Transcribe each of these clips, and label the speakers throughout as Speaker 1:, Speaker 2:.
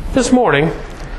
Speaker 1: This morning,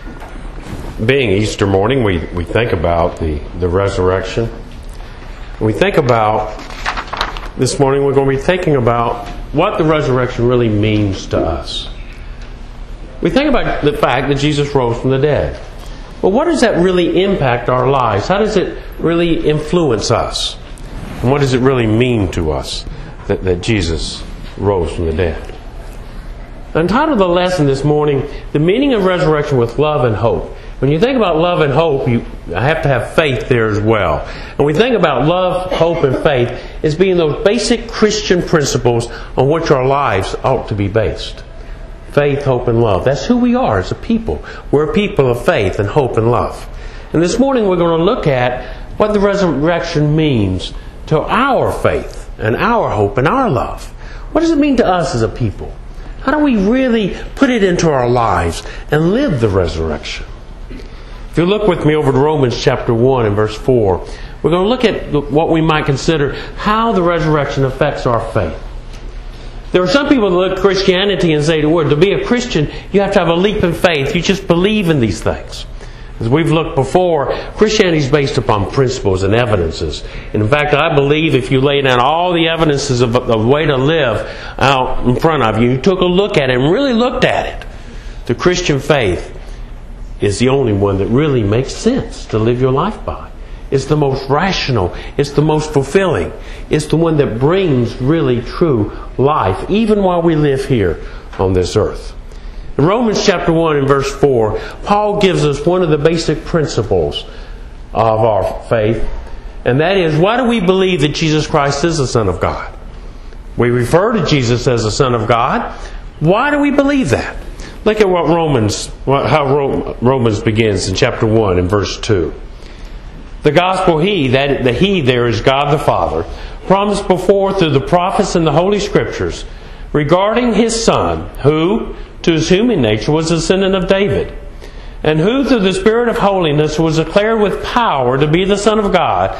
Speaker 1: being Easter morning, we think about the resurrection. When we think about this morning, we're going to be thinking about what the resurrection really means to us. We think about the fact that Jesus rose from the dead. But what does that really impact our lives? How does it really influence us? And what does it really mean to us that Jesus rose from the dead? I'm entitled the lesson this morning, The Meaning of Resurrection with Love and Hope. When you think about love and hope, you have to have faith there as well. And we think about love, hope, and faith as being those basic Christian principles on which our lives ought to be based. Faith, hope, and love. That's who we are as a people. We're a people of faith and hope and love. And this morning we're going to look at what the resurrection means to our faith and our hope and our love. What does it mean to us as a people? How do we really put it into our lives and live the resurrection? If you look with me over to Romans chapter 1 and verse 4, we're going to look at what we might consider how the resurrection affects our faith. There are some people that look at Christianity and say to be a Christian, you have to have a leap in faith. You just believe in these things. As we've looked before, Christianity is based upon principles and evidences. And in fact, I believe if you lay down all the evidences of the way to live out in front of you, you took a look at it and really looked at it, the Christian faith is the only one that really makes sense to live your life by. It's the most rational. It's the most fulfilling. It's the one that brings really true life, even while we live here on this earth. In Romans chapter 1 and verse 4, Paul gives us one of the basic principles of our faith, and that is, why do we believe that Jesus Christ is the Son of God? We refer to Jesus as the Son of God. Why do we believe that? Look at how Romans begins in chapter 1 and verse 2. The gospel the He there is God the Father, promised before through the prophets and the Holy Scriptures regarding His Son, who, to His human nature, was a descendant of David, and who through the Spirit of holiness was declared with power to be the Son of God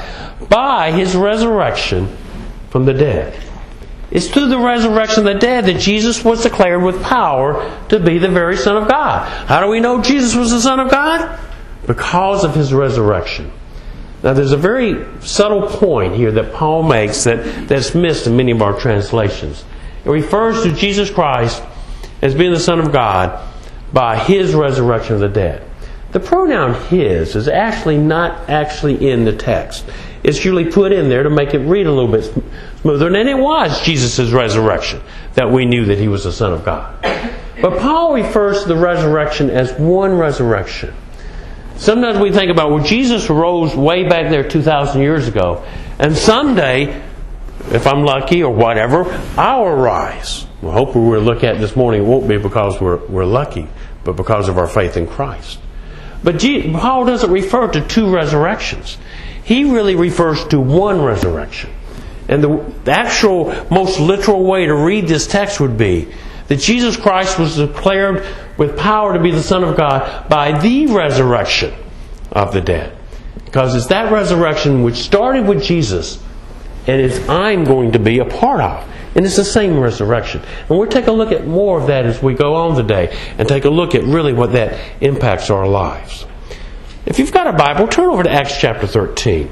Speaker 1: by His resurrection from the dead. It's through the resurrection of the dead that Jesus was declared with power to be the very Son of God. How do we know Jesus was the Son of God? Because of His resurrection. Now there's a very subtle point here that Paul makes that's missed in many of our translations. It refers to Jesus Christ as being the Son of God by His resurrection of the dead. The pronoun His is actually not actually in the text. It's usually put in there to make it read a little bit smoother. And it was Jesus' resurrection that we knew that He was the Son of God. But Paul refers to the resurrection as one resurrection. Sometimes we think about, well, Jesus rose way back there 2,000 years ago, and someday, if I'm lucky or whatever, I'll rise. Well, hopefully we'll look at this morning, it won't be because we're lucky, but because of our faith in Christ. But Paul doesn't refer to two resurrections. He really refers to one resurrection. And the actual, most literal way to read this text would be that Jesus Christ was declared with power to be the Son of God by the resurrection of the dead. Because it's that resurrection which started with Jesus and I'm going to be a part of. And it's the same resurrection. And we'll take a look at more of that as we go on today and take a look at really what that impacts our lives. If you've got a Bible, turn over to Acts chapter 13.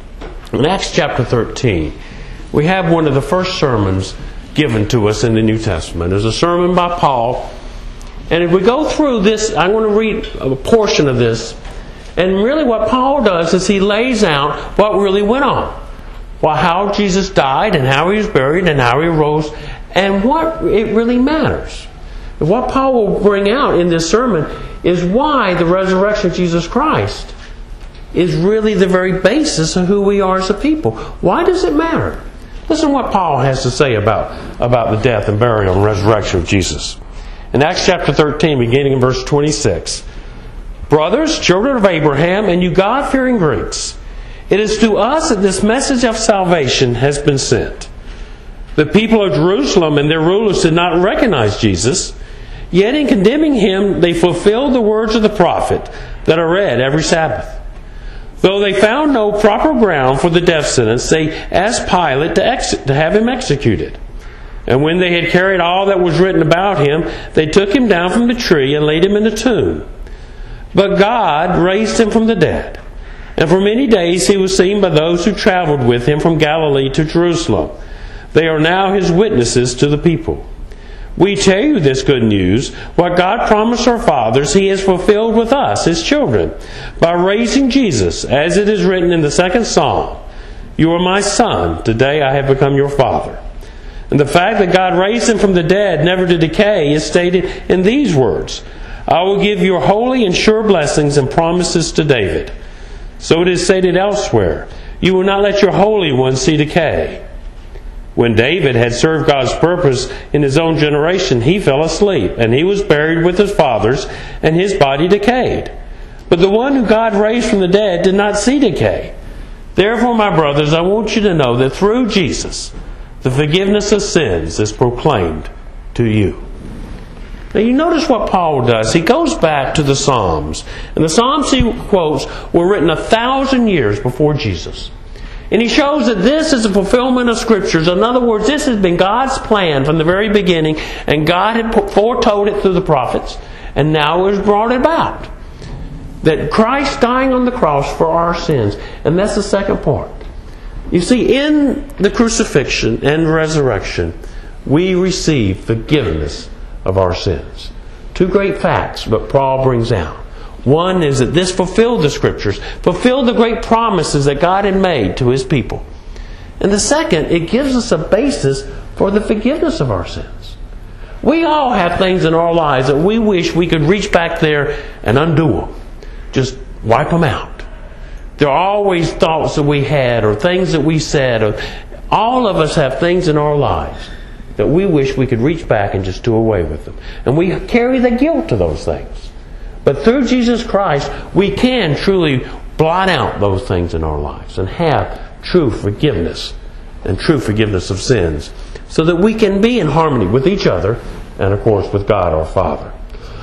Speaker 1: In Acts chapter 13, we have one of the first sermons given to us in the New Testament. There's a sermon by Paul. And if we go through this, I'm going to read a portion of this. And really what Paul does is he lays out what really went on. Well, how Jesus died and how He was buried and how He rose and what it really matters. And what Paul will bring out in this sermon is why the resurrection of Jesus Christ is really the very basis of who we are as a people. Why does it matter? Listen to what Paul has to say about the death and burial and resurrection of Jesus. In Acts chapter 13, beginning in verse 26, Brothers, children of Abraham, and you God-fearing Greeks, it is to us that this message of salvation has been sent. The people of Jerusalem and their rulers did not recognize Jesus, yet in condemning Him they fulfilled the words of the prophet that are read every Sabbath. Though they found no proper ground for the death sentence, they asked Pilate to have Him executed. And when they had carried all that was written about him, they took him down from the tree and laid him in the tomb. But God raised him from the dead. And for many days he was seen by those who traveled with him from Galilee to Jerusalem. They are now his witnesses to the people. We tell you this good news. What God promised our fathers, he has fulfilled with us, his children, by raising Jesus, as it is written in the 2nd Psalm. You are my son. Today I have become your father. And the fact that God raised him from the dead, never to decay, is stated in these words. I will give your holy and sure blessings and promises to David. So it is stated elsewhere. You will not let your Holy One see decay. When David had served God's purpose in his own generation, he fell asleep, and he was buried with his fathers, and his body decayed. But the one who God raised from the dead did not see decay. Therefore, my brothers, I want you to know that through Jesus, the forgiveness of sins is proclaimed to you. Now you notice what Paul does. He goes back to the Psalms. And the Psalms he quotes were written 1,000 years before Jesus. And he shows that this is a fulfillment of Scriptures. In other words, this has been God's plan from the very beginning, and God had foretold it through the prophets, and now it was brought about. That Christ dying on the cross for our sins. And that's the second part. You see, in the crucifixion and resurrection, we receive forgiveness of our sins. Two great facts, but Paul brings out. One is that this fulfilled the Scriptures, fulfilled the great promises that God had made to his people. And the second, it gives us a basis for the forgiveness of our sins. We all have things in our lives that we wish we could reach back there and undo them. Just wipe them out. There are always thoughts that we had or things that we said. Or all of us have things in our lives that we wish we could reach back and just do away with them. And we carry the guilt of those things. But through Jesus Christ, we can truly blot out those things in our lives and have true forgiveness and true forgiveness of sins so that we can be in harmony with each other and, of course, with God our Father.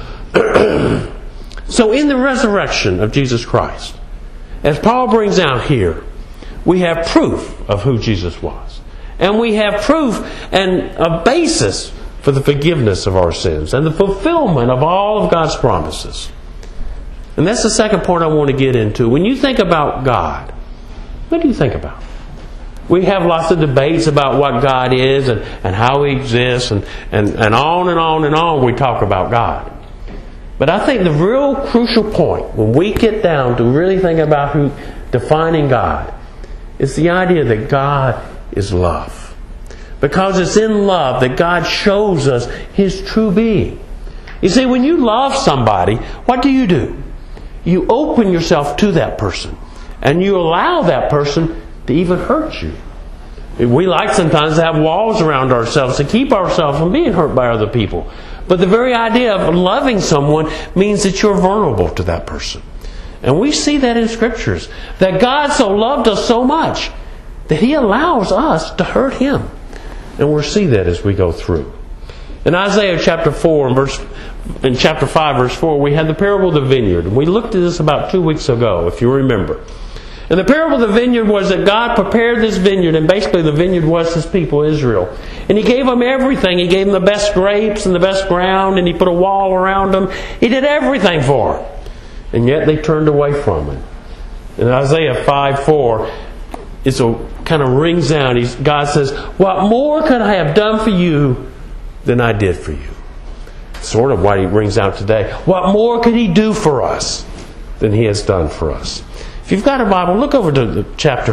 Speaker 1: So in the resurrection of Jesus Christ, as Paul brings out here, we have proof of who Jesus was. And we have proof and a basis for the forgiveness of our sins and the fulfillment of all of God's promises. And that's the second point I want to get into. When you think about God, what do you think about? We have lots of debates about what God is and how He exists and on and on and on we talk about God. But I think the real crucial point when we get down to really think about defining God is the idea that God is love. Because it's in love that God shows us His true being. You see, when you love somebody, what do? You open yourself to that person. And you allow that person to even hurt you. We like sometimes to have walls around ourselves to keep ourselves from being hurt by other people. But the very idea of loving someone means that you're vulnerable to that person. And we see that in Scriptures. That God so loved us so much that He allows us to hurt Him. And we'll see that as we go through. In Isaiah chapter 4 in chapter 5 verse 4, we had the parable of the vineyard. And we looked at this about 2 weeks ago, if you remember. And the parable of the vineyard was that God prepared this vineyard, and basically the vineyard was His people, Israel. And He gave them everything. He gave them the best grapes and the best ground, and He put a wall around them. He did everything for them. And yet they turned away from Him. In Isaiah 5:4, it's a kind of rings out. God says, what more could I have done for you than I did for you? Sort of what He brings out today. What more could He do for us than He has done for us? If you've got a Bible, look over to the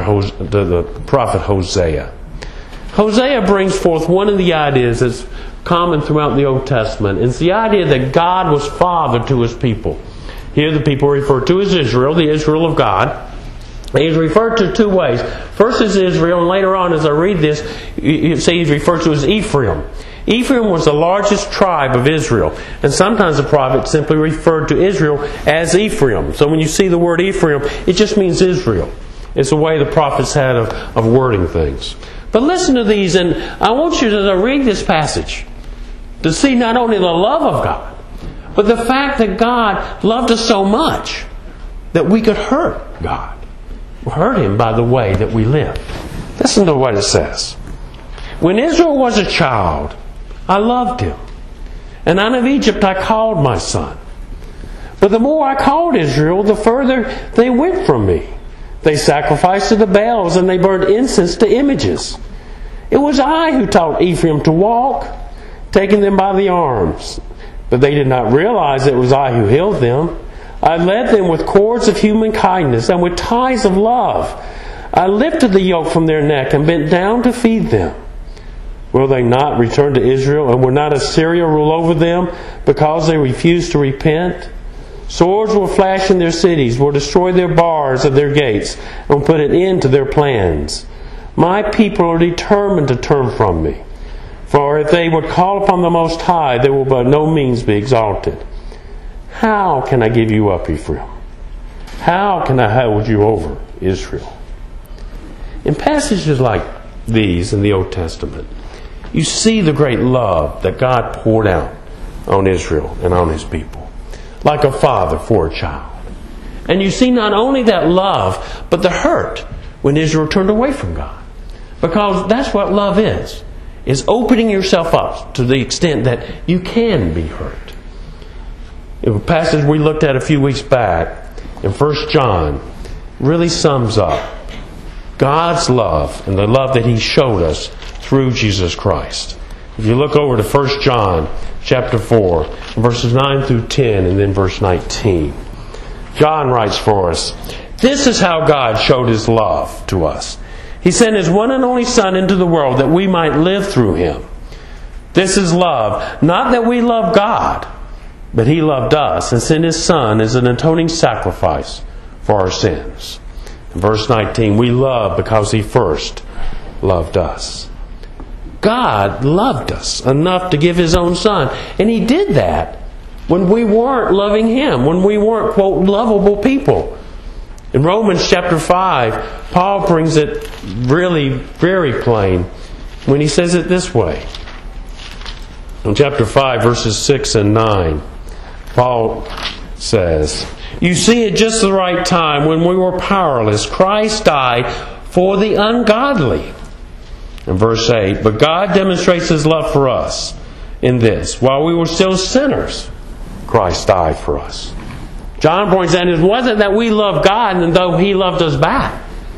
Speaker 1: the prophet Hosea. Hosea brings forth one of the ideas that's common throughout the Old Testament. It's the idea that God was Father to His people. Here the people are referred to as Israel, the Israel of God. He's referred to two ways. First is Israel, and later on as I read this, you see he's referred to as Ephraim. Ephraim was the largest tribe of Israel. And sometimes the prophet simply referred to Israel as Ephraim. So when you see the word Ephraim, it just means Israel. It's the way the prophets had of wording things. But listen to these, and I want you to read this passage to see not only the love of God, but the fact that God loved us so much that we could hurt God. Hurt Him by the way that we live. Listen to what it says. When Israel was a child, I loved him. And out of Egypt I called my son. But the more I called Israel, the further they went from me. They sacrificed to the Baals, and they burned incense to images. It was I who taught Ephraim to walk, taking them by the arms. But they did not realize it was I who healed them. I led them with cords of human kindness and with ties of love. I lifted the yoke from their neck and bent down to feed them. Will they not return to Israel, and will not Assyria rule over them because they refused to repent? Swords will flash in their cities, will destroy their bars of their gates, and will put an end to their plans. My people are determined to turn from me. For if they would call upon the Most High, they will by no means be exalted. How can I give you up, Ephraim? How can I hold you over, Israel? In passages like these in the Old Testament, you see the great love that God poured out on Israel and on His people, like a father for a child. And you see not only that love, but the hurt when Israel turned away from God. Because that's what love is opening yourself up to the extent that you can be hurt. In a passage we looked at a few weeks back in 1 John really sums up God's love and the love that He showed us through Jesus Christ. If you look over to 1 John chapter 4, verses 9 through 10, and then verse 19. John writes for us, "This is how God showed His love to us. He sent His one and only Son into the world that we might live through Him. This is love, not that we love God, but He loved us and sent His Son as an atoning sacrifice for our sins." In verse 19, we love because He first loved us. God loved us enough to give His own Son. And He did that when we weren't loving Him, when we weren't, quote, lovable people. In Romans chapter 5, Paul brings it really very plain when he says it this way. In chapter 5, verses 6 and 9, Paul says, "You see, at just the right time, when we were powerless, Christ died for the ungodly." In verse 8, "But God demonstrates His love for us in this: while we were still sinners, Christ died for us." John points out it wasn't that we loved God and though He loved us back.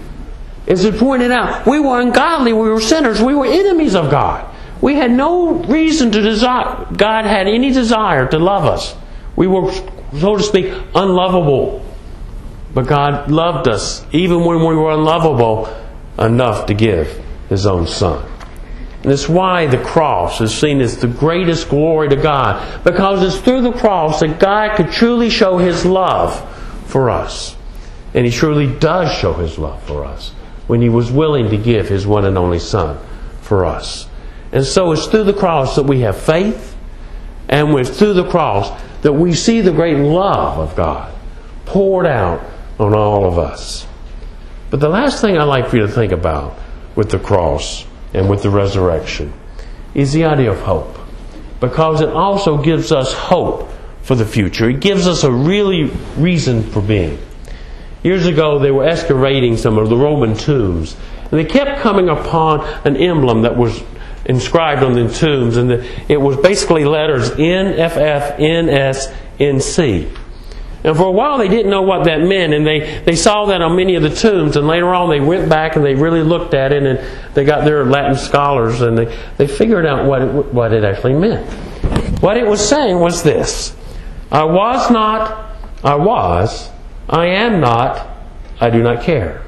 Speaker 1: As it pointed out, we were ungodly, we were sinners, we were enemies of God. We had no reason to desire, God had any desire to love us. We were, so to speak, unlovable. But God loved us even when we were unlovable enough to give His own Son. And that's why the cross is seen as the greatest glory to God. Because it's through the cross that God could truly show His love for us. And He truly does show His love for us when He was willing to give His one and only Son for us. And so it's through the cross that we have faith. And it's through the cross that we see the great love of God poured out on all of us. But the last thing I'd like for you to think about with the cross and with the resurrection is the idea of hope. Because it also gives us hope for the future. It gives us a really reason for being. Years ago, they were excavating some of the Roman tombs, and they kept coming upon an emblem that was inscribed on the tombs, and it was basically letters NFF, NS, NC. And for a while they didn't know what that meant, and they saw that on many of the tombs, and later on they went back and they really looked at it, and they got their Latin scholars, and they figured out what it actually meant. What it was saying was this: I was not, I was, I am not, I do not care.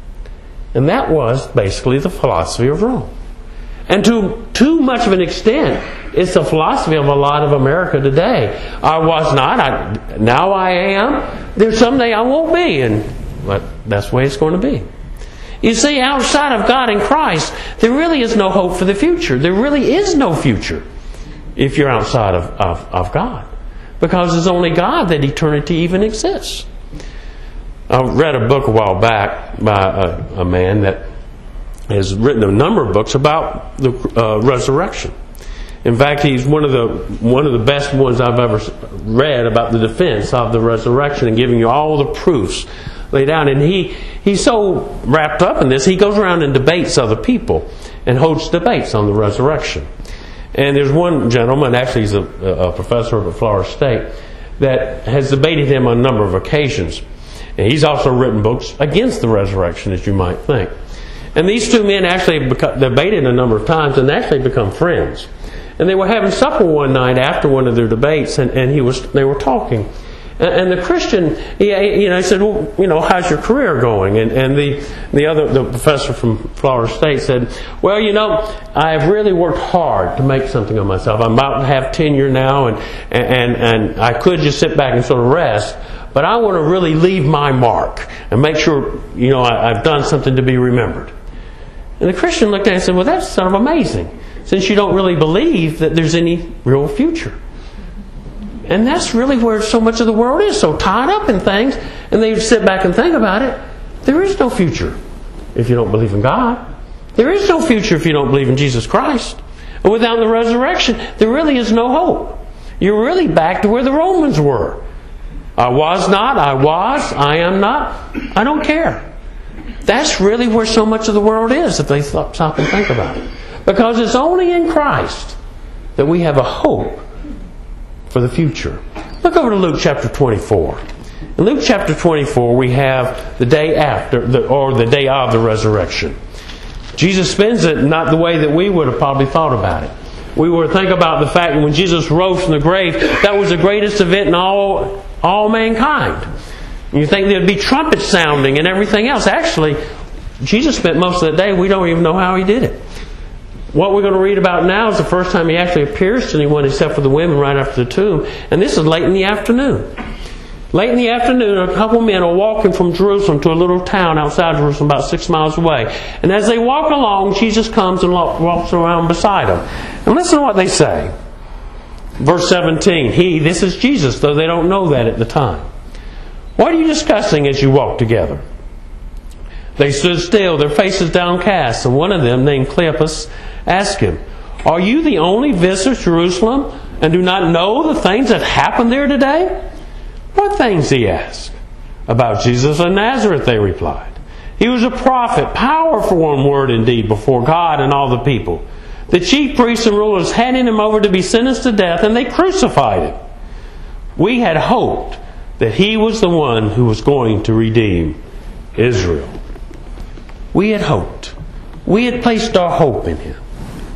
Speaker 1: And that was basically the philosophy of Rome. And to too much of an extent, it's the philosophy of a lot of America today. I was not, now I am, there's someday I won't be, and that's the way it's going to be. You see, outside of God and Christ, there really is no hope for the future. There really is no future if you're outside of God. Because it's only God that eternity even exists. I read a book a while back by a man that has written a number of books about the resurrection. In fact, he's one of the best ones I've ever read about the defense of the resurrection and giving you all the proofs laid out. And he's so wrapped up in this, he goes around and debates other people. and holds debates on the resurrection. And there's one gentleman, actually he's a professor at Florida State, that has debated him on a number of occasions. And he's also written books against the resurrection, as you might think. And these two men actually debated a number of times and actually become friends. And they were having supper one night after one of their debates, and they were talking. And the Christian, he said, well, how's your career going? And the professor from Florida State said, well, I've really worked hard to make something of myself. I'm about to have tenure now, and I could just sit back and sort of rest, but I want to really leave my mark and make sure, I've done something to be remembered. And the Christian looked at it and said, well, that's sort of amazing, since you don't really believe that there's any real future. And that's really where so much of the world is, so tied up in things, and they sit back and think about it. There is no future if you don't believe in God. There is no future if you don't believe in Jesus Christ. And without the resurrection, there really is no hope. You're really back to where the Romans were. I was not, I was, I am not, I don't care. That's really where so much of the world is, if they stop and think about it. Because it's only in Christ that we have a hope for the future. Look over to Luke chapter 24. In Luke chapter 24, we have the day after, the day of the resurrection. Jesus spends it not the way that we would have probably thought about it. We would think about the fact that when Jesus rose from the grave, that was the greatest event in all mankind. You think there'd be trumpets sounding and everything else. Actually, Jesus spent most of the day, we don't even know how He did it. What we're going to read about now is the first time He actually appears to anyone except for the women right after the tomb. And this is late in the afternoon. Late in the afternoon, a couple of men are walking from Jerusalem to a little town outside Jerusalem about 6 miles away. And as they walk along, Jesus comes and walks around beside them. And listen to what they say. Verse 17, this is Jesus, though they don't know that at the time. What are you discussing as you walk together? They stood still, their faces downcast, and one of them, named Cleopas, asked Him, are you the only visitor to Jerusalem and do not know the things that happened there today? What things? He asked. About Jesus of Nazareth, they replied. He was a prophet, powerful in word and deed before God and all the people. The chief priests and rulers handed Him over to be sentenced to death, and they crucified Him. We had hoped that He was the one who was going to redeem Israel. We had hoped. We had placed our hope in Him.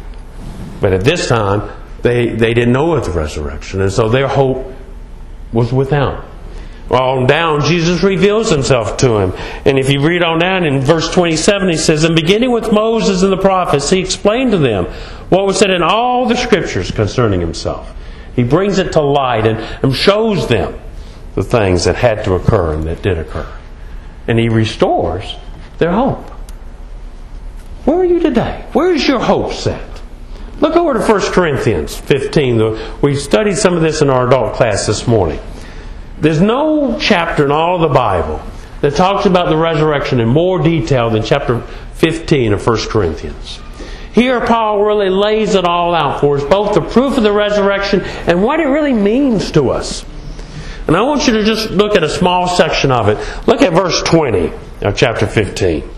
Speaker 1: But at this time, they didn't know of the resurrection, and so their hope was without. On down, Jesus reveals Himself to him. And if you read on down in verse 27, He says, and beginning with Moses and the prophets, He explained to them what was said in all the Scriptures concerning Himself. He brings it to light and shows them the things that had to occur and that did occur. And He restores their hope. Where are you today? Where is your hope set? Look over to 1 Corinthians 15. We studied some of this in our adult class this morning. There's no chapter in all of the Bible that talks about the resurrection in more detail than chapter 15 of 1 Corinthians. Here Paul really lays it all out for us, both the proof of the resurrection and what it really means to us. And I want you to just look at a small section of it. Look at verse 20 of chapter 15.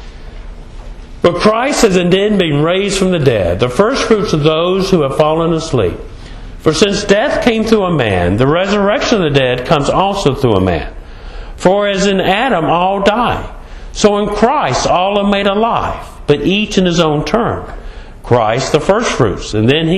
Speaker 1: But Christ has indeed been raised from the dead, the firstfruits of those who have fallen asleep. For since death came through a man, the resurrection of the dead comes also through a man. For as in Adam all die, so in Christ all are made alive, but each in his own turn. Christ the firstfruits, and then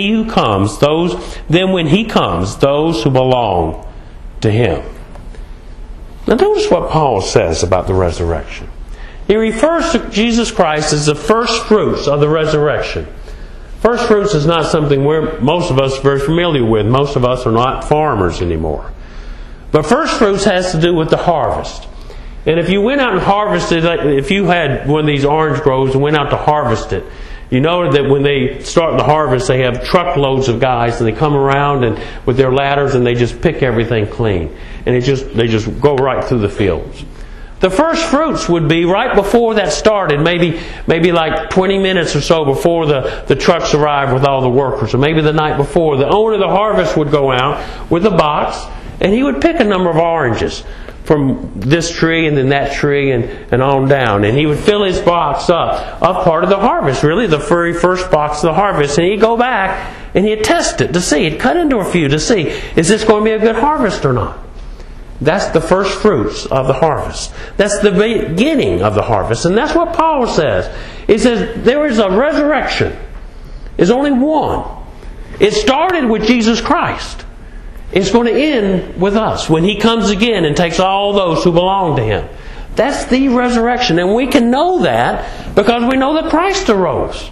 Speaker 1: when He comes, those who belong to Him. Now notice what Paul says about the resurrection. He refers to Jesus Christ as the first fruits of the resurrection. First fruits is not something most of us are very familiar with. Most of us are not farmers anymore. But first fruits has to do with the harvest. And if you went out and harvested, if you had one of these orange groves and went out to harvest it, you know that when they start the harvest, they have truckloads of guys, and they come around and with their ladders and they just pick everything clean. And they just go right through the fields. The first fruits would be right before that started, maybe like 20 minutes or so before the trucks arrived with all the workers, or maybe the night before. The owner of the harvest would go out with a box, and he would pick a number of oranges from this tree and then that tree and on down. And he would fill his box up of part of the harvest, really the very first box of the harvest. And he'd go back and he'd test it to see. He'd cut into a few to see, is this going to be a good harvest or not? That's the first fruits of the harvest. That's the beginning of the harvest. And that's what Paul says. He says there is a resurrection. There's only one. It started with Jesus Christ. It's going to end with us when He comes again and takes all those who belong to Him. That's the resurrection. And we can know that because we know that Christ arose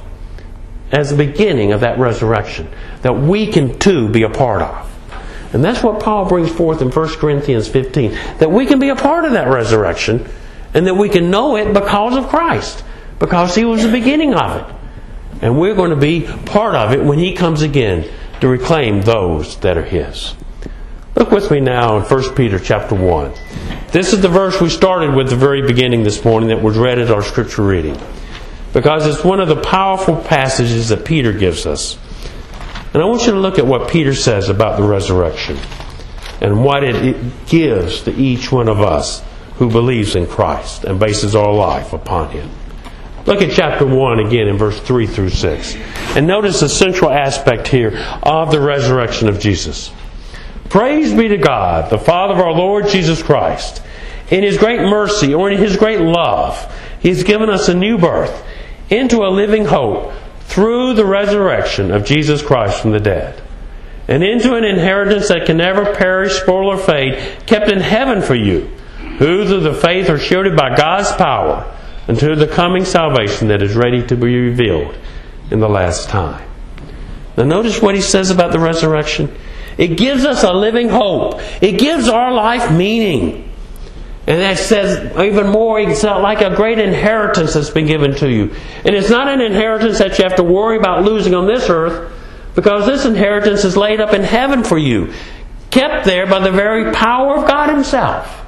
Speaker 1: as the beginning of that resurrection that we can too be a part of. And that's what Paul brings forth in 1 Corinthians 15. That we can be a part of that resurrection and that we can know it because of Christ. Because He was the beginning of it. And we're going to be part of it when He comes again to reclaim those that are His. Look with me now in 1 Peter chapter 1. This is the verse we started with the very beginning this morning that was read at our scripture reading. Because it's one of the powerful passages that Peter gives us. And I want you to look at what Peter says about the resurrection and what it gives to each one of us who believes in Christ and bases our life upon Him. Look at chapter 1 again in verse 3 through 6. And notice the central aspect here of the resurrection of Jesus. Praise be to God, the Father of our Lord Jesus Christ. In His great mercy, or in His great love, He has given us a new birth into a living hope through the resurrection of Jesus Christ from the dead, and into an inheritance that can never perish, spoil, or fade, kept in heaven for you, who through the faith are shielded by God's power unto the coming salvation that is ready to be revealed in the last time. Now notice what he says about the resurrection. It gives us a living hope. It gives our life meaning. And that says even more, it's like a great inheritance that's been given to you. And it's not an inheritance that you have to worry about losing on this earth, because this inheritance is laid up in heaven for you, kept there by the very power of God Himself.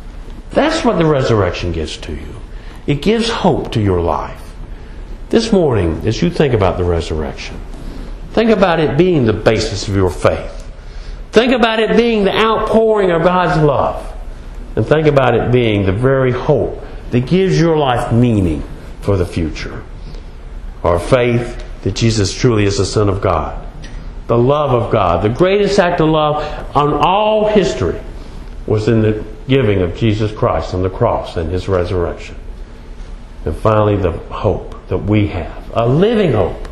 Speaker 1: That's what the resurrection gives to you. It gives hope to your life. This morning, as you think about the resurrection, think about it being the basis of your faith. Think about it being the outpouring of God's love. And think about it being the very hope that gives your life meaning for the future. Our faith that Jesus truly is the Son of God. The love of God. The greatest act of love on all history was in the giving of Jesus Christ on the cross and His resurrection. And finally, the hope that we have. A living hope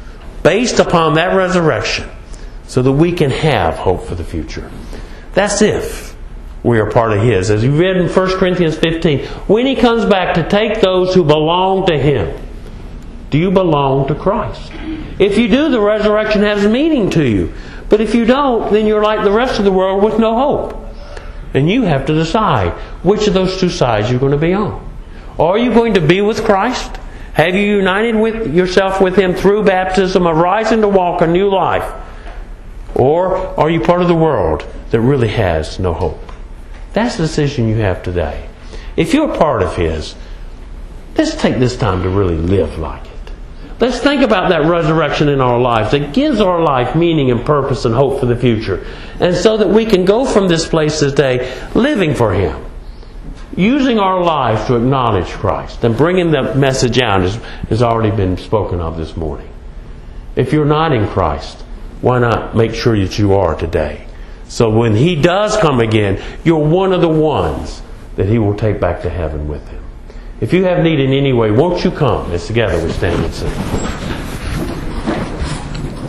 Speaker 1: based upon that resurrection so that we can have hope for the future. That's if we are part of His. As you read in 1 Corinthians 15, when He comes back to take those who belong to Him. Do you belong to Christ? If you do, the resurrection has meaning to you. But if you don't, then you're like the rest of the world with no hope. And you have to decide which of those two sides you're going to be on. Are you going to be with Christ? Have you united with yourself with Him through baptism, arising to walk a new life? Or are you part of the world that really has no hope? That's the decision you have today. If you're part of His, let's take this time to really live like it. Let's think about that resurrection in our lives that gives our life meaning and purpose and hope for the future. And so that we can go from this place today living for Him. Using our lives to acknowledge Christ and bringing the message out as has already been spoken of this morning. If you're not in Christ, why not make sure that you are today? So when He does come again, you're one of the ones that He will take back to heaven with Him. If you have need in any way, won't you come as together we stand and sing.